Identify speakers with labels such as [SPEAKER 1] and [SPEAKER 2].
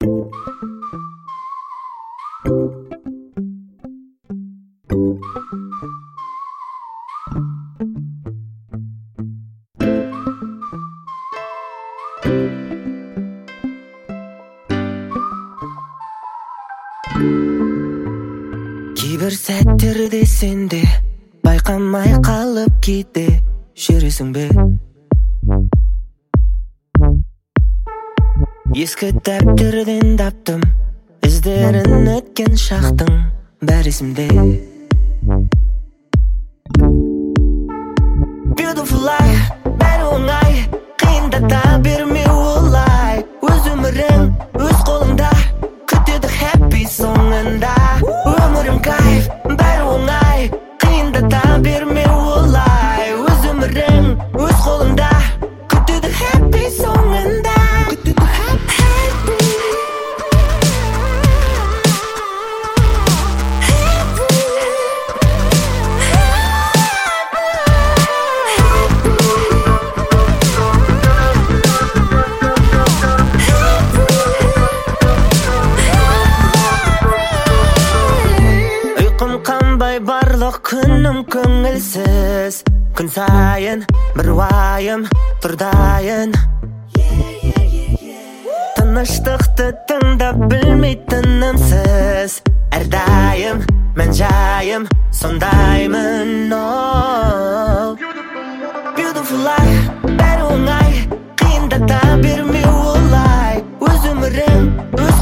[SPEAKER 1] Кейбір сәттерде сенде байқамай қалып кейде жүресің бе? Ескі дәптерден таптым іздерін өткен шақтың бәрі есімде. Beautiful life, бәрі оңай, қиындата берме олай. Өз өмірің өз қолыңда, күтеді happy соңында. Өмірім кайф, бәрі оңай, қиындата берме олай. Өз өмірің өз қолыңда, күтеді happy соңында. Барлық күнім көңілсіз, күн сайын бір уайым тұрдайын. Тыныштықты тыңдап білмей тынымсыз, әрдайым мән жайым сондаймын. Beautiful life, бәрі оңай, қиындата берме олай. Өз өмірің өз